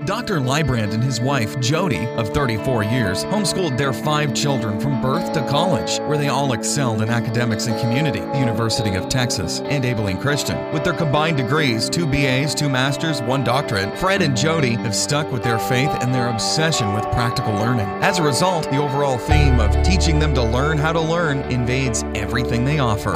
Dr. Librand and his wife, Jody, of 34 years, homeschooled their 5 children from birth to college, where they all excelled in academics and community, the University of Texas, and Abilene Christian. With their combined degrees, 2 BAs, 2 masters, 1 doctorate, Fred and Jody have stuck with their faith and their obsession with practical learning. As a result, the overall theme of teaching them to learn how to learn invades everything they offer.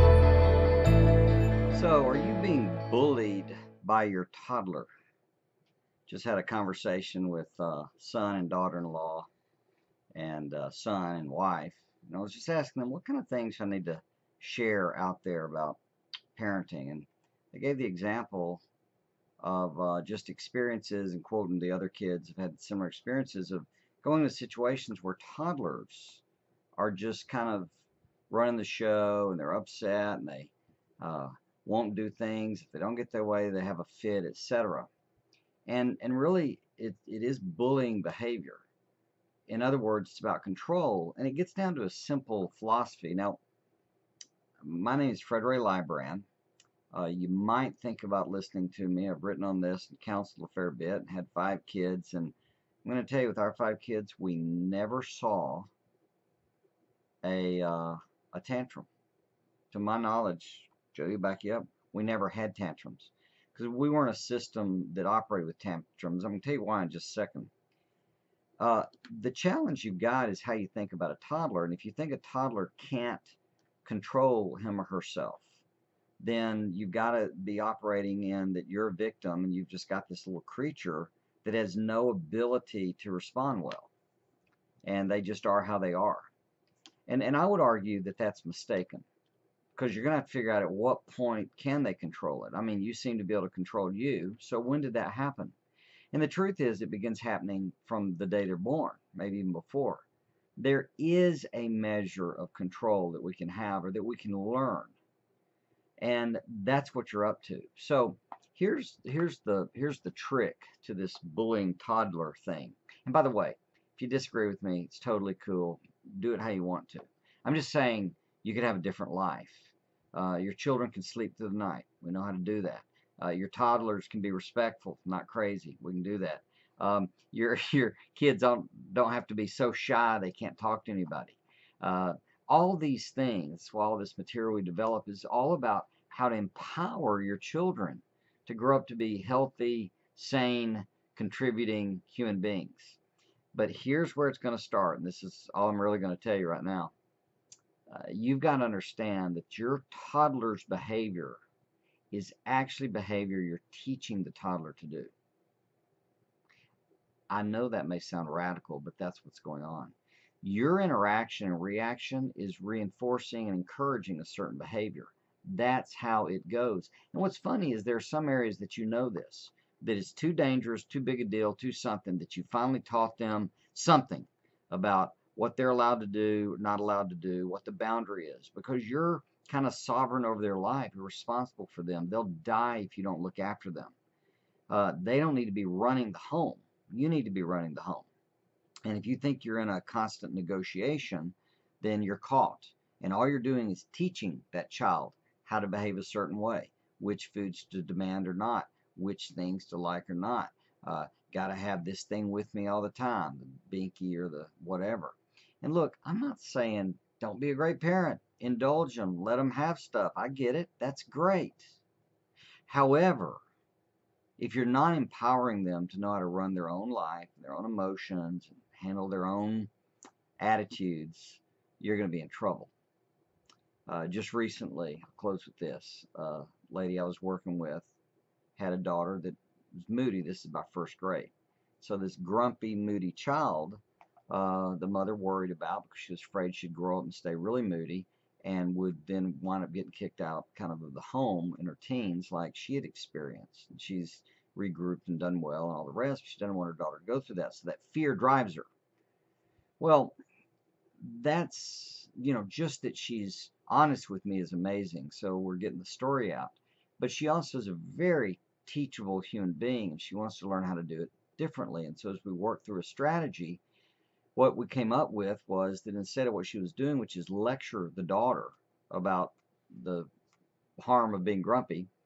So, are you being bullied by your toddler? Just had a conversation with son and daughter-in-law and son and wife. And I was just asking them what kind of things I need to share out there about parenting. And they gave the example of just experiences, and quoting the other kids have had similar experiences of going to situations where toddlers are just kind of running the show and they're upset and they won't do things. If they don't get their way, they have a fit, etc. And really, it is bullying behavior. In other words, it's about control, and it gets down to a simple philosophy. Now, my name is Fred Ray Librand. You might think about listening to me. I've written on this and counseled a fair bit and had 5 kids. And I'm going to tell you, with our 5 kids, we never saw a tantrum. To my knowledge, Jody, back you up, we never had tantrums, because we weren't a system that operated with tantrums. I'm going to tell you why in just a second. The challenge you've got is how you think about a toddler. And if you think a toddler can't control him or herself, then you've got to be operating in that you're a victim and you've just got this little creature that has no ability to respond well. And they just are how they are. And I would argue that that's mistaken, because you're going to have to figure out at what point can they control it. I mean, you seem to be able to control you, so when did that happen? And the truth is, it begins happening from the day they're born, maybe even before. There is a measure of control that we can have, or that we can learn, and that's what you're up to. So here's the trick to this bullying toddler thing. And by the way, if you disagree with me, it's totally cool. Do it how you want to. I'm just saying you could have a different life. Your children can sleep through the night. We know how to do that. Your toddlers can be respectful, not crazy. We can do that. Your kids don't have to be so shy they can't talk to anybody. All these things, all this material we develop, is all about how to empower your children to grow up to be healthy, sane, contributing human beings. But here's where it's going to start, and this is all I'm really going to tell you right now. You've got to understand that your toddler's behavior is actually behavior you're teaching the toddler to do. I know that may sound radical, but that's what's going on. Your interaction and reaction is reinforcing and encouraging a certain behavior. That's how it goes. And what's funny is there are some areas that you know this, that it's too dangerous, too big a deal, too something, that you finally taught them something about what they're allowed to do, not allowed to do, what the boundary is, because you're kind of sovereign over their life. You're responsible for them. They'll die if you don't look after them. They don't need to be running the home. You need to be running the home. And if you think you're in a constant negotiation, then you're caught. And all you're doing is teaching that child how to behave a certain way, which foods to demand or not, which things to like or not. Got to have this thing with me all the time, the binky or the whatever. And look, I'm not saying don't be a great parent. Indulge them. Let them have stuff. I get it. That's great. However, if you're not empowering them to know how to run their own life, their own emotions, and handle their own attitudes, you're going to be in trouble. Just recently, I'll close with this. A lady I was working with had a daughter that was moody. This is about first grade. So this grumpy, moody child, the mother worried about, because she was afraid she'd grow up and stay really moody and would then wind up getting kicked out kind of the home in her teens like she had experienced. And she's regrouped and done well and all the rest, but she doesn't want her daughter to go through that. So that fear drives her. Well, that's, just that she's honest with me is amazing. So we're getting the story out. But she also is a very teachable human being, and she wants to learn how to do it differently. And so as we work through a strategy, what we came up with was that instead of what she was doing, which is lecture the daughter about the harm of being grumpy,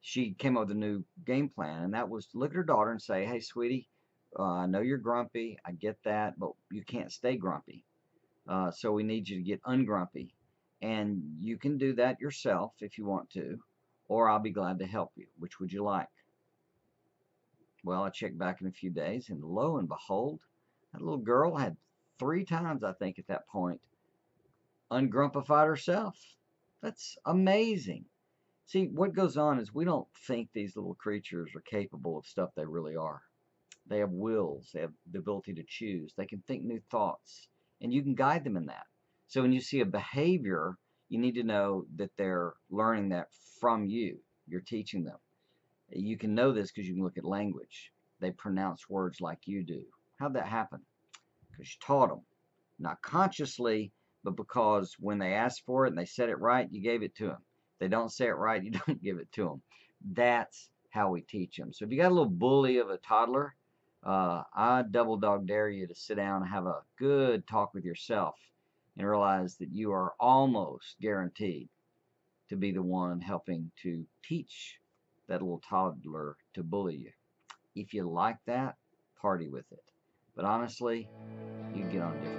she came up with a new game plan, and that was to look at her daughter and say, "Hey, sweetie, I know you're grumpy. I get that, but you can't stay grumpy. So we need you to get ungrumpy. And you can do that yourself if you want to, or I'll be glad to help you. Which would you like?" Well, I checked back in a few days, and lo and behold, that little girl had 3 times, I think, at that point, ungrumpified herself. That's amazing. See, what goes on is we don't think these little creatures are capable of stuff they really are. They have wills, they have the ability to choose, they can think new thoughts, and you can guide them in that. So when you see a behavior, you need to know that they're learning that from you. You're teaching them. You can know this because you can look at language. They pronounce words like you do. How'd that happen? Because you taught them. Not consciously, but because when they asked for it and they said it right, you gave it to them. If they don't say it right, you don't give it to them. That's how we teach them. So if you got a little bully of a toddler, I double dog dare you to sit down and have a good talk with yourself and realize that you are almost guaranteed to be the one helping to teach that little toddler to bully you. If you like that, party with it. But honestly, you get on a different